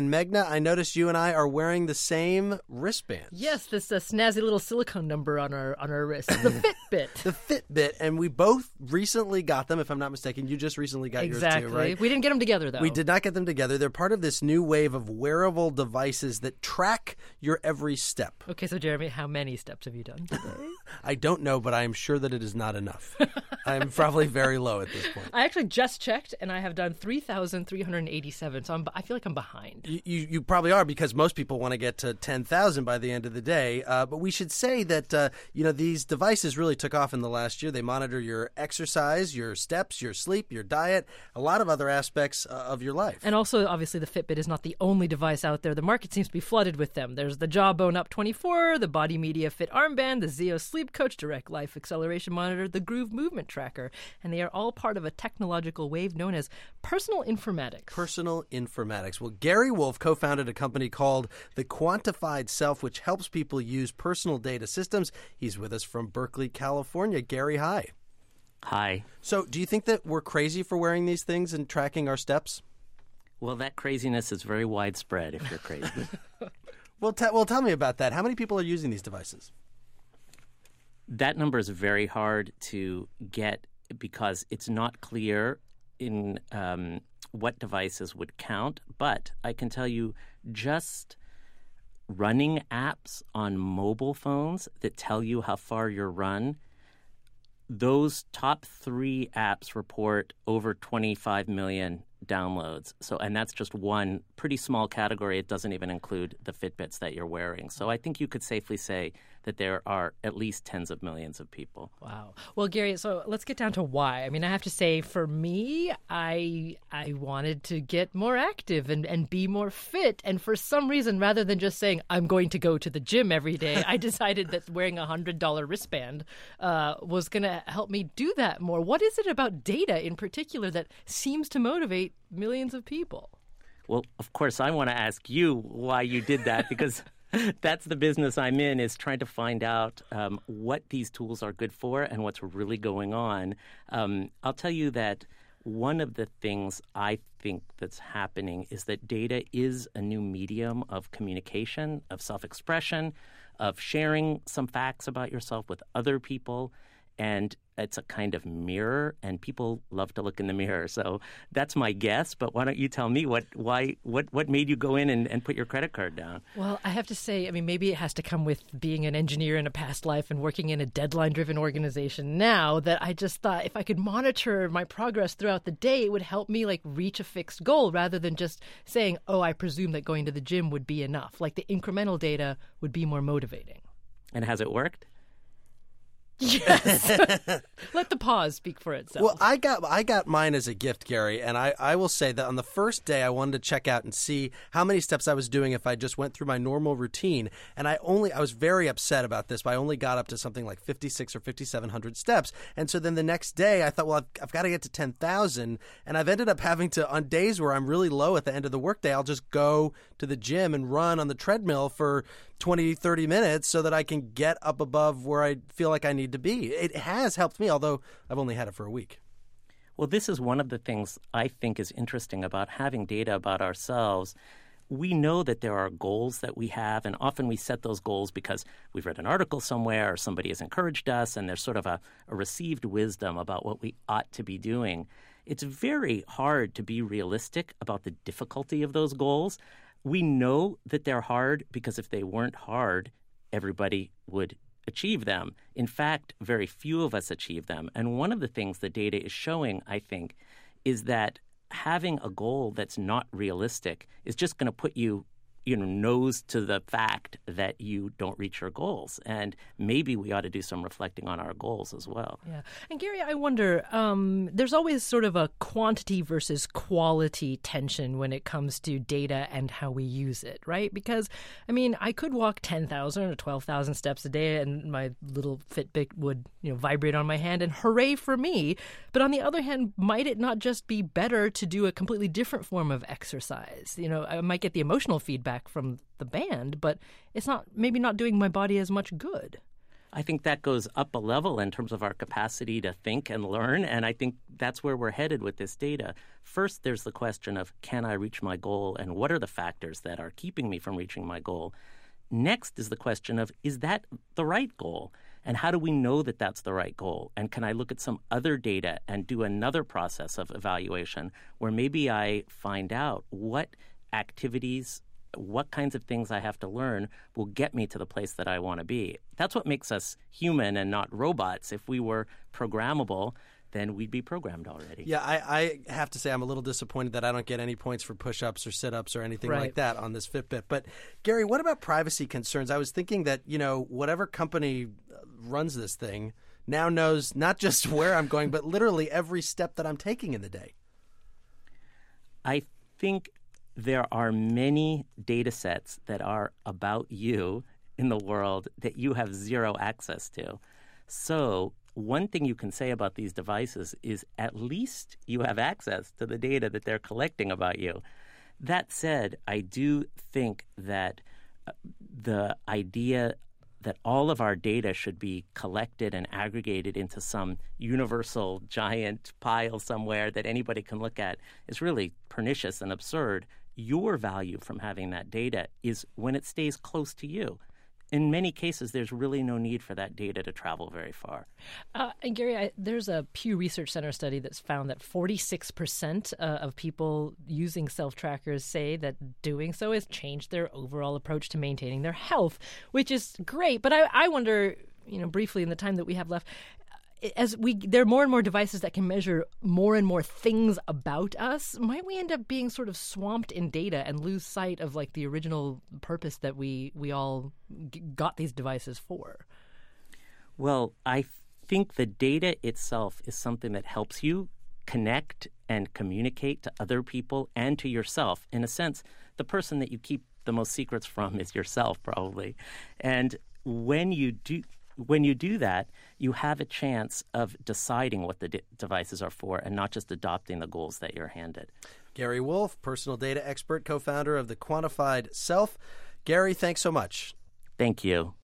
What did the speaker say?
And Meghna, I noticed you and I are wearing the same wristbands. Yes, this snazzy little silicone number on our wrist. The Fitbit. The Fitbit, and we both recently got them, if I'm not mistaken. You just recently got yours too, right? We didn't get them together, though. We did not get them together. They're part of this new wave of wearable devices that track your every step. Okay, so Jeremy, how many steps have you done today? I don't know, but I am sure that it is not enough. I'm probably very low at this point. I actually just checked, and I have done 3,387, so I feel like I'm behind. You probably are, because most people want to get to 10,000 by the end of the day. But we should say that these devices really took off in the last year. They monitor your exercise, your steps, your sleep, your diet, a lot of other aspects of your life. And also, obviously, the Fitbit is not the only device out there. The market seems to be flooded with them. There's the Jawbone Up 24, the Body Media Fit Armband, the Zeo Sleep Coach Direct Life Acceleration Monitor, the Groove Movement Tracker, and they are all part of a technological wave known as personal informatics. Personal informatics. Well, Gary Wolf co-founded a company called The Quantified Self, which helps people use personal data systems. He's with us from Berkeley, California. Gary, hi. Hi. So do you think that we're crazy for wearing these things and tracking our steps? Well, that craziness is very widespread if you're crazy. Well, tell me about that. How many people are using these devices? That number is very hard to get because it's not clear in what devices would count. But I can tell you just running apps on mobile phones that tell you how far you're run, those top 3 apps report over 25 million downloads. And that's just one pretty small category. It doesn't even include the Fitbits that you're wearing. So I think you could safely say that there are at least tens of millions of people. Wow. Well, Gary, so let's get down to why. I mean, I have to say, for me, I wanted to get more active and be more fit. And for some reason, rather than just saying, I'm going to go to the gym every day, I decided that wearing a $100 wristband was going to help me do that more. What is it about data in particular that seems to motivate millions of people? Well, of course, I want to ask you why you did that, because that's the business I'm in, is trying to find out what these tools are good for and what's really going on. I'll tell you that one of the things I think that's happening is that data is a new medium of communication, of self-expression, of sharing some facts about yourself with other people. And it's a kind of mirror, and people love to look in the mirror. So that's my guess. But why don't you tell me what made you go in and put your credit card down? Well, I have to say, I mean, maybe it has to come with being an engineer in a past life and working in a deadline-driven organization now, that I just thought if I could monitor my progress throughout the day, it would help me reach a fixed goal rather than just saying, oh, I presume that going to the gym would be enough. The incremental data would be more motivating. And has it worked? Yes. Let the pause speak for itself. Well, I got mine as a gift, Gary, and I will say that on the first day I wanted to check out and see how many steps I was doing if I just went through my normal routine, and I was very upset about this, but I only got up to something like 56 or 5,700 steps, and so then the next day I thought, well, I've got to get to 10,000, and I've ended up having to, on days where I'm really low at the end of the workday, I'll just go to the gym and run on the treadmill for 20, 30 minutes so that I can get up above where I feel like I need to be. It has helped me, although I've only had it for a week. Well, this is one of the things I think is interesting about having data about ourselves. We know that there are goals that we have, and often we set those goals because we've read an article somewhere or somebody has encouraged us, and there's sort of a received wisdom about what we ought to be doing. It's very hard to be realistic about the difficulty of those goals. We know that they're hard because if they weren't hard, everybody would achieve them. In fact, very few of us achieve them. And one of the things the data is showing, I think, is that having a goal that's not realistic is just going to put you nose to the fact that you don't reach your goals. And maybe we ought to do some reflecting on our goals as well. Yeah. And Gary, I wonder, there's always sort of a quantity versus quality tension when it comes to data and how we use it, right? Because, I mean, I could walk 10,000 or 12,000 steps a day and my little Fitbit would, vibrate on my hand and hooray for me. But on the other hand, might it not just be better to do a completely different form of exercise? I might get the emotional feedback from the band, but it's maybe not doing my body as much good. I think that goes up a level in terms of our capacity to think and learn, and I think that's where we're headed with this data. First, there's the question of, can I reach my goal, and what are the factors that are keeping me from reaching my goal? Next is the question of, is that the right goal? And how do we know that that's the right goal? And can I look at some other data and do another process of evaluation where maybe I find out what activities, what kinds of things I have to learn will get me to the place that I want to be? That's what makes us human and not robots. If we were programmable, then we'd be programmed already. Yeah, I have to say I'm a little disappointed that I don't get any points for push-ups or sit-ups or anything like that on this Fitbit. But, Gary, what about privacy concerns? I was thinking that, whatever company runs this thing now knows not just where I'm going, but literally every step that I'm taking in the day. I think there are many data sets that are about you in the world that you have zero access to. So one thing you can say about these devices is at least you have access to the data that they're collecting about you. That said, I do think that the idea that all of our data should be collected and aggregated into some universal giant pile somewhere that anybody can look at is really pernicious and absurd. Your value from having that data is when it stays close to you. In many cases, there's really no need for that data to travel very far. And Gary, there's a Pew Research Center study that's found that 46% of people using self-trackers say that doing so has changed their overall approach to maintaining their health, which is great. But I wonder, briefly in the time that we have left, there are more and more devices that can measure more and more things about us. Might we end up being sort of swamped in data and lose sight of the original purpose that we all got these devices for? Well, I think the data itself is something that helps you connect and communicate to other people and to yourself. In a sense, the person that you keep the most secrets from is yourself, probably. And when you do that, you have a chance of deciding what the devices are for and not just adopting the goals that you're handed. Gary Wolf, personal data expert, co-founder of the Quantified Self. Gary, thanks so much. Thank you.